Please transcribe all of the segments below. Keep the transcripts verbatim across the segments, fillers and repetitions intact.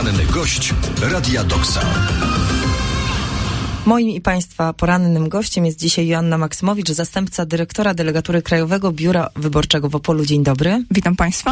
Poranny gość Radia Doksa. Moim i Państwa porannym gościem jest dzisiaj Joanna Maksymowicz, zastępca dyrektora Delegatury Krajowego Biura Wyborczego w Opolu. Dzień dobry. Witam Państwa.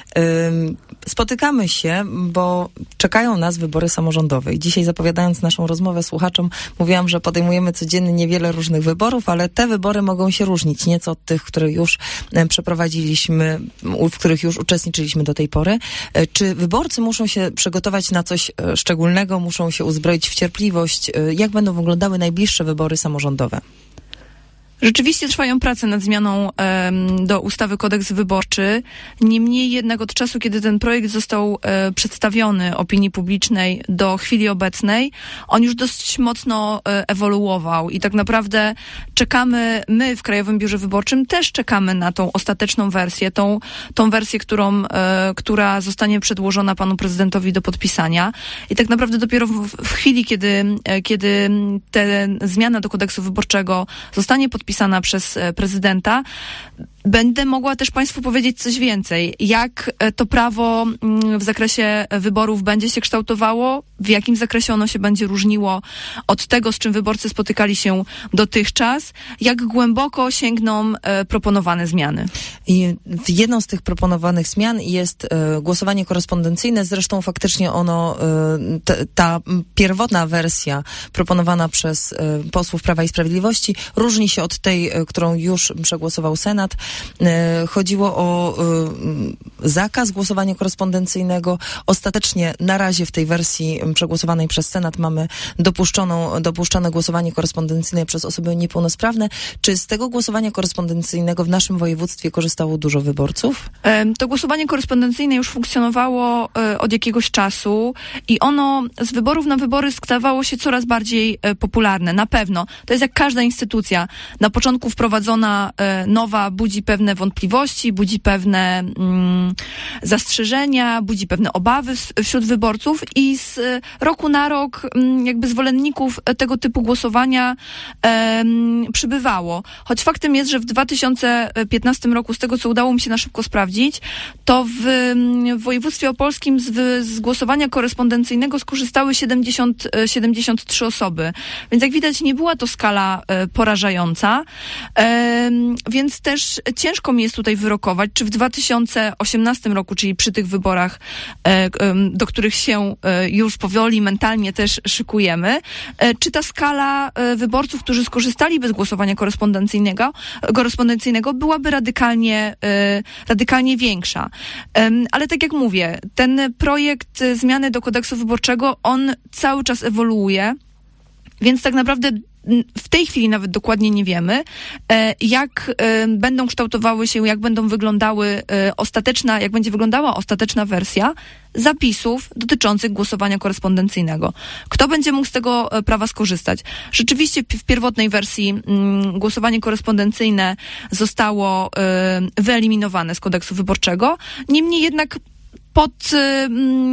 Spotykamy się, bo czekają nas wybory samorządowe. I dzisiaj, zapowiadając naszą rozmowę słuchaczom, mówiłam, że podejmujemy codziennie niewiele różnych wyborów, ale te wybory mogą się różnić nieco od tych, które już przeprowadziliśmy, w których już uczestniczyliśmy do tej pory. Czy wyborcy muszą się przygotować na coś szczególnego, muszą się uzbroić w cierpliwość? Jak będą wyglądały najbliższe wybory samorządowe? Rzeczywiście trwają prace nad zmianą um, do ustawy Kodeks Wyborczy. Niemniej jednak od czasu, kiedy ten projekt został e, przedstawiony opinii publicznej do chwili obecnej, on już dość mocno e, ewoluował i tak naprawdę czekamy, my w Krajowym Biurze Wyborczym też czekamy na tą ostateczną wersję, tą, tą wersję, którą, e, która zostanie przedłożona panu prezydentowi do podpisania. I tak naprawdę dopiero w, w chwili, kiedy, e, kiedy ta zmiana do Kodeksu Wyborczego zostanie podpisana, pisana przez prezydenta, będę mogła też Państwu powiedzieć coś więcej. Jak to prawo w zakresie wyborów będzie się kształtowało, w jakim zakresie ono się będzie różniło od tego, z czym wyborcy spotykali się dotychczas, jak głęboko sięgną proponowane zmiany. I jedną z tych proponowanych zmian jest głosowanie korespondencyjne. Zresztą faktycznie ono, ta, ta pierwotna wersja proponowana przez posłów Prawa i Sprawiedliwości różni się od tej, którą już przegłosował Senat. Chodziło o y, zakaz głosowania korespondencyjnego. Ostatecznie na razie w tej wersji przegłosowanej przez Senat mamy dopuszczoną, dopuszczone głosowanie korespondencyjne przez osoby niepełnosprawne. Czy z tego głosowania korespondencyjnego w naszym województwie korzystało dużo wyborców? To głosowanie korespondencyjne już funkcjonowało y, od jakiegoś czasu i ono z wyborów na wybory stawało się coraz bardziej y, popularne. Na pewno. To jest jak każda instytucja. Na początku wprowadzona y, nowa budzi pewne wątpliwości, budzi pewne mm, zastrzeżenia, budzi pewne obawy wśród wyborców i z roku na rok mm, jakby zwolenników tego typu głosowania em, przybywało. Choć faktem jest, że w dwa tysiące piętnastym roku, z tego co udało mi się na szybko sprawdzić, to w, w województwie opolskim z, z głosowania korespondencyjnego skorzystały siedemdziesiąt, siedemdziesiąt trzy osoby. Więc jak widać, nie była to skala e, porażająca, e, więc też ciężko mi jest tutaj wyrokować, czy w dwa tysiące osiemnastym roku, czyli przy tych wyborach, e, do których się e, już powoli mentalnie też szykujemy, e, czy ta skala e, wyborców, którzy skorzystali bez głosowania korespondencyjnego, korespondencyjnego byłaby radykalnie, e, radykalnie większa. E, ale tak jak mówię, ten projekt zmiany do kodeksu wyborczego, on cały czas ewoluuje, więc tak naprawdę w tej chwili nawet dokładnie nie wiemy, jak będą kształtowały się, jak będą wyglądały ostateczna, jak będzie wyglądała ostateczna wersja zapisów dotyczących głosowania korespondencyjnego. Kto będzie mógł z tego prawa skorzystać? Rzeczywiście w pierwotnej wersji mm, głosowanie korespondencyjne zostało y, wyeliminowane z kodeksu wyborczego. Niemniej jednak pod y,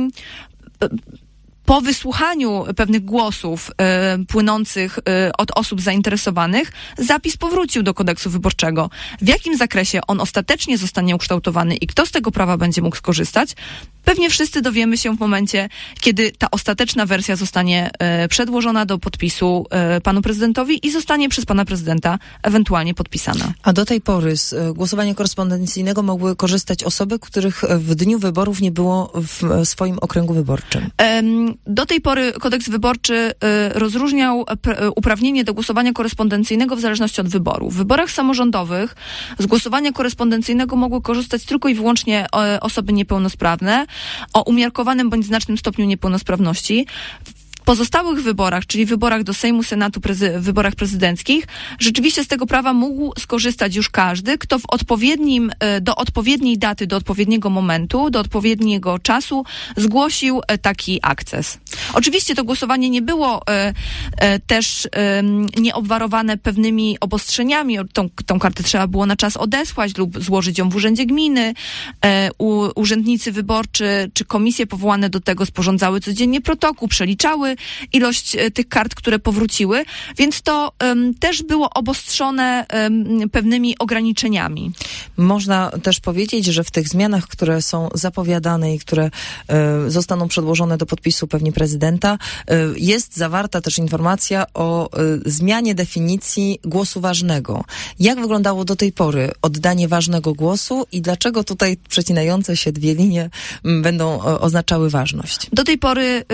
y, po wysłuchaniu pewnych głosów y, płynących y, od osób zainteresowanych, zapis powrócił do kodeksu wyborczego. W jakim zakresie on ostatecznie zostanie ukształtowany i kto z tego prawa będzie mógł skorzystać, pewnie wszyscy dowiemy się w momencie, kiedy ta ostateczna wersja zostanie y, przedłożona do podpisu y, panu prezydentowi i zostanie przez pana prezydenta ewentualnie podpisana. A do tej pory z y, głosowania korespondencyjnego mogły korzystać osoby, których w dniu wyborów nie było w swoim okręgu wyborczym. Ym, Do tej pory kodeks wyborczy y, rozróżniał pr- uprawnienie do głosowania korespondencyjnego w zależności od wyboru. W wyborach samorządowych z głosowania korespondencyjnego mogły korzystać tylko i wyłącznie y, osoby niepełnosprawne o umiarkowanym bądź znacznym stopniu niepełnosprawności. W pozostałych wyborach, czyli wyborach do Sejmu, Senatu, prezy- wyborach prezydenckich, rzeczywiście z tego prawa mógł skorzystać już każdy, kto w odpowiednim, do odpowiedniej daty, do odpowiedniego momentu, do odpowiedniego czasu zgłosił taki akces. Oczywiście to głosowanie nie było e, e, też e, nieobwarowane pewnymi obostrzeniami. Tą, tą kartę trzeba było na czas odesłać lub złożyć ją w urzędzie gminy. E, u, urzędnicy wyborczy czy komisje powołane do tego sporządzały codziennie protokół, przeliczały zmniejszyły ilość e, tych kart, które powróciły, więc to um, też było obostrzone um, pewnymi ograniczeniami. Można też powiedzieć, że w tych zmianach, które są zapowiadane i które e, zostaną przedłożone do podpisu pewnie prezydenta, e, jest zawarta też informacja o e, zmianie definicji głosu ważnego. Jak wyglądało do tej pory oddanie ważnego głosu i dlaczego tutaj przecinające się dwie linie m, będą o, oznaczały ważność? Do tej pory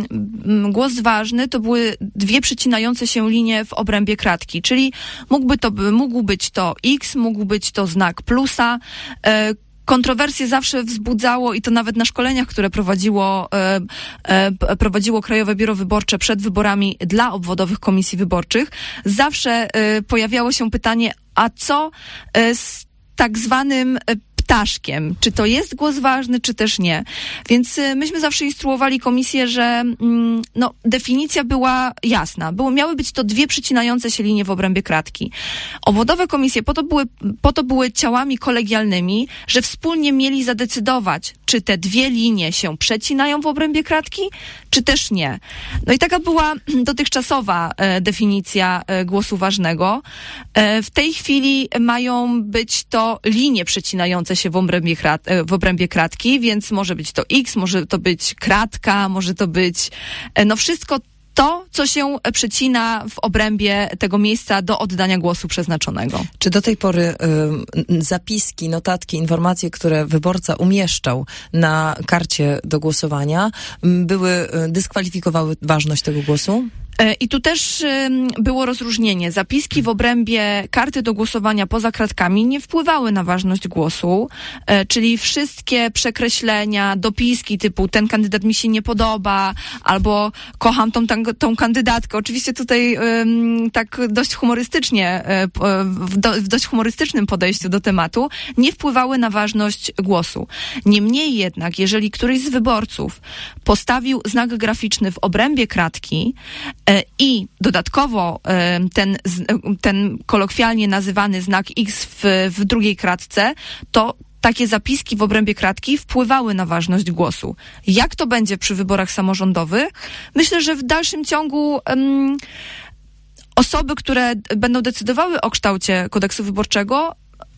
um, głos ważny to były dwie przecinające się linie w obrębie kratki, czyli mógłby to, mógł być to X, mógł być to znak plusa. E, Kontrowersje zawsze wzbudzało i to nawet na szkoleniach, które prowadziło, e, e, prowadziło Krajowe Biuro Wyborcze przed wyborami dla obwodowych komisji wyborczych. Zawsze e, pojawiało się pytanie, a co e, z tak zwanym e, ptaszkiem? Czy to jest głos ważny, czy też nie? Więc y, myśmy zawsze instruowali komisję, że mm, no, definicja była jasna. Było, miały być to dwie przycinające się linie w obrębie kratki. Obwodowe komisje po to były, po to były ciałami kolegialnymi, że wspólnie mieli zadecydować, czy te dwie linie się przecinają w obrębie kratki, czy też nie. No i taka była dotychczasowa e, definicja e, głosu ważnego. E, w tej chwili mają być to linie przecinające się w obrębie, krat, w obrębie kratki, więc może być to X, może to być kratka, może to być no wszystko to, co się przecina w obrębie tego miejsca do oddania głosu przeznaczonego. Czy do tej pory y, zapiski, notatki, informacje, które wyborca umieszczał na karcie do głosowania, były, dyskwalifikowały ważność tego głosu? I tu też było rozróżnienie. Zapiski w obrębie karty do głosowania poza kratkami nie wpływały na ważność głosu, czyli wszystkie przekreślenia, dopiski typu ten kandydat mi się nie podoba, albo kocham tą, tą, tą kandydatkę. Oczywiście tutaj tak dość humorystycznie, w, do, w dość humorystycznym podejściu do tematu, nie wpływały na ważność głosu. Niemniej jednak, jeżeli któryś z wyborców postawił znak graficzny w obrębie kratki, i dodatkowo ten, ten kolokwialnie nazywany znak X w, w drugiej kratce, to takie zapiski w obrębie kratki wpływały na ważność głosu. Jak to będzie przy wyborach samorządowych? Myślę, że w dalszym ciągu um, osoby, które będą decydowały o kształcie kodeksu wyborczego,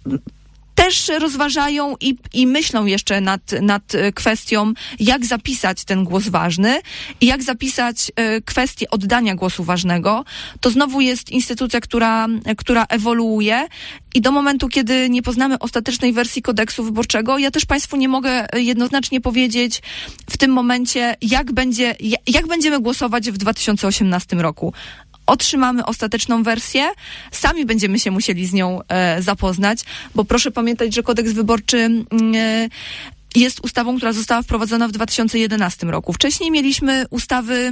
też rozważają i, i myślą jeszcze nad, nad kwestią, jak zapisać ten głos ważny i jak zapisać e, kwestię oddania głosu ważnego. To znowu jest instytucja, która, która ewoluuje i do momentu, kiedy nie poznamy ostatecznej wersji kodeksu wyborczego, ja też Państwu nie mogę jednoznacznie powiedzieć w tym momencie, jak będzie, jak będziemy głosować w dwa tysiące osiemnastym roku. Otrzymamy ostateczną wersję, sami będziemy się musieli z nią e, zapoznać, bo proszę pamiętać, że kodeks wyborczy e, jest ustawą, która została wprowadzona w dwa tysiące jedenastym roku. Wcześniej mieliśmy ustawy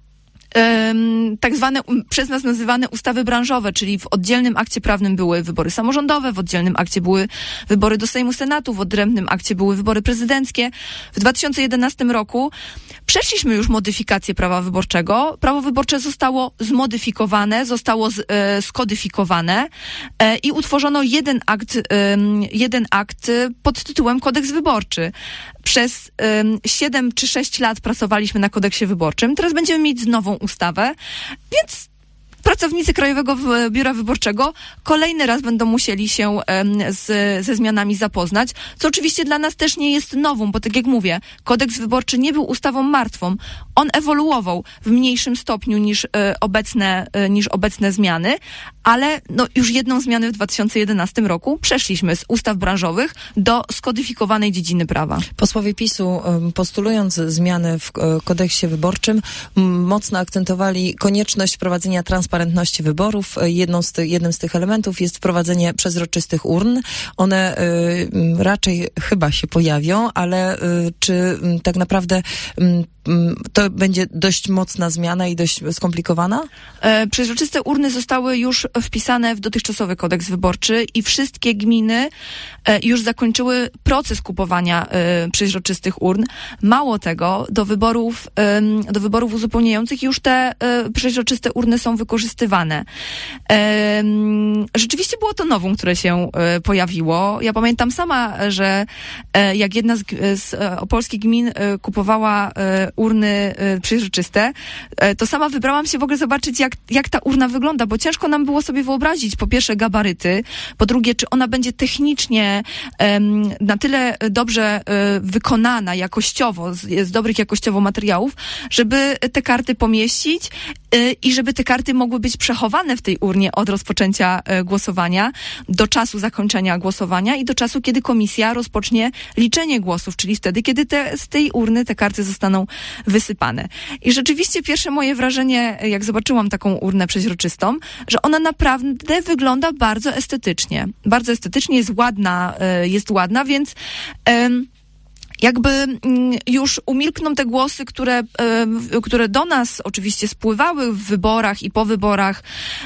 tak zwane, przez nas nazywane ustawy branżowe, czyli w oddzielnym akcie prawnym były wybory samorządowe, w oddzielnym akcie były wybory do Sejmu, Senatu, w odrębnym akcie były wybory prezydenckie. W dwa tysiące jedenastym roku przeszliśmy już modyfikację prawa wyborczego. Prawo wyborcze zostało zmodyfikowane, zostało z, e, skodyfikowane e, i utworzono jeden akt, e, jeden akt pod tytułem Kodeks Wyborczy. Przez siedem czy sześć lat pracowaliśmy na kodeksie wyborczym. Teraz będziemy mieć nową ustawę, więc pracownicy Krajowego Biura Wyborczego kolejny raz będą musieli się z, ze zmianami zapoznać, co oczywiście dla nas też nie jest nową, bo tak jak mówię, kodeks wyborczy nie był ustawą martwą. On ewoluował w mniejszym stopniu niż e, obecne, e, niż obecne zmiany, ale no, już jedną zmianę w dwa tysiące jedenastym roku przeszliśmy z ustaw branżowych do skodyfikowanej dziedziny prawa. Posłowie PiSu, postulując zmiany w kodeksie wyborczym, mocno akcentowali konieczność wprowadzenia transparentności wyborów. Jedną z ty, jednym z tych elementów jest wprowadzenie przezroczystych urn. One y, raczej chyba się pojawią, ale y, czy y, tak naprawdę y, to będzie dość mocna zmiana i dość skomplikowana? E, przezroczyste urny zostały już wpisane w dotychczasowy kodeks wyborczy i wszystkie gminy e, już zakończyły proces kupowania e, przezroczystych urn. Mało tego, do wyborów, e, do wyborów uzupełniających już te e, przezroczyste urny są wykorzystywane wykorzystywane. Um, rzeczywiście było to nowum, które się um, pojawiło. Ja pamiętam sama, że um, jak jedna z, z um, polskich gmin um, kupowała um, urny um, przejrzyste, um, to sama wybrałam się w ogóle zobaczyć, jak, jak ta urna wygląda, bo ciężko nam było sobie wyobrazić, po pierwsze gabaryty, po drugie, czy ona będzie technicznie um, na tyle dobrze um, wykonana jakościowo, z, z dobrych jakościowo materiałów, żeby te karty pomieścić um, i żeby te karty mogły być przechowane w tej urnie od rozpoczęcia um, głosowania do czasu zakończenia głosowania i do czasu, kiedy komisja rozpocznie liczenie głosów, czyli wtedy, kiedy te, z tej urny te karty zostaną wysypane. I rzeczywiście pierwsze moje wrażenie, jak zobaczyłam taką urnę przeźroczystą, że ona naprawdę wygląda bardzo estetycznie. Bardzo estetycznie, jest ładna, jest ładna, więc um, jakby już umilkną te głosy, które, które do nas oczywiście spływały w wyborach i po wyborach,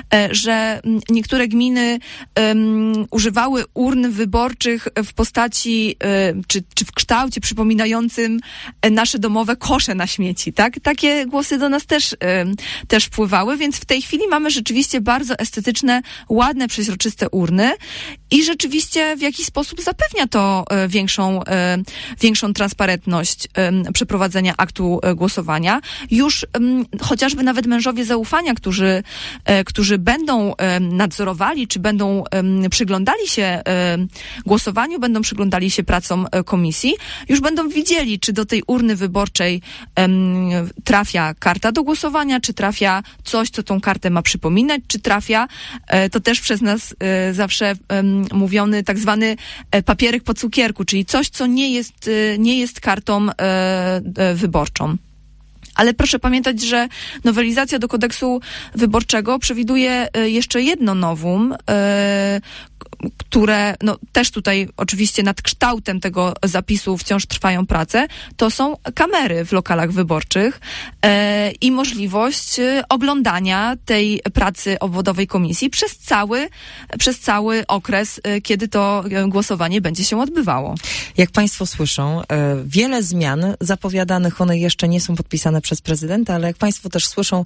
że niektóre gminy um, używały urn wyborczych w postaci czy, czy w kształcie przypominającym nasze domowe kosze na śmieci, tak? Takie głosy do nas też, też wpływały, więc w tej chwili mamy rzeczywiście bardzo estetyczne, ładne, przeźroczyste urny i rzeczywiście w jakiś sposób zapewnia to większą, większą transparentność um, przeprowadzenia aktu um, głosowania. Już um, chociażby nawet mężowie zaufania, którzy, um, którzy będą um, nadzorowali, czy będą um, przyglądali się um, głosowaniu, będą przyglądali się pracom um, komisji, już będą widzieli, czy do tej urny wyborczej um, trafia karta do głosowania, czy trafia coś, co tą kartę ma przypominać, czy trafia, um, to też przez nas um, zawsze um, mówiony tak zwany um, papierek po cukierku, czyli coś, co nie jest um, nie jest kartą e, e, wyborczą. Ale proszę pamiętać, że nowelizacja do kodeksu wyborczego przewiduje e, jeszcze jedno novum, e, które no, też tutaj oczywiście nad kształtem tego zapisu wciąż trwają prace, to są kamery w lokalach wyborczych e, i możliwość e, oglądania tej pracy obwodowej komisji przez cały, przez cały okres, e, kiedy to e, głosowanie będzie się odbywało. Jak Państwo słyszą, e, wiele zmian zapowiadanych, one jeszcze nie są podpisane przez prezydenta, ale jak Państwo też słyszą,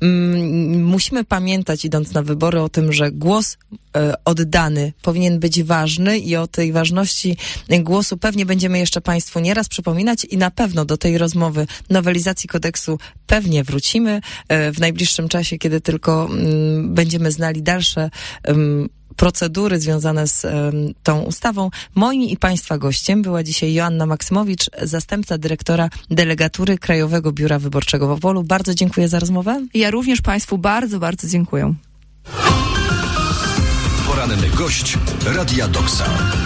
m, musimy pamiętać, idąc na wybory, o tym, że głos e, oddany powinien być ważny i o tej ważności głosu pewnie będziemy jeszcze Państwu nieraz przypominać i na pewno do tej rozmowy nowelizacji kodeksu pewnie wrócimy e, w najbliższym czasie, kiedy tylko m, będziemy znali dalsze m, procedury związane z um, tą ustawą. Moim i Państwa gościem była dzisiaj Joanna Maksymowicz, zastępca dyrektora delegatury Krajowego Biura Wyborczego w Opolu. Bardzo dziękuję za rozmowę. Ja również Państwu bardzo, bardzo dziękuję. Poranny gość Radia Doksa.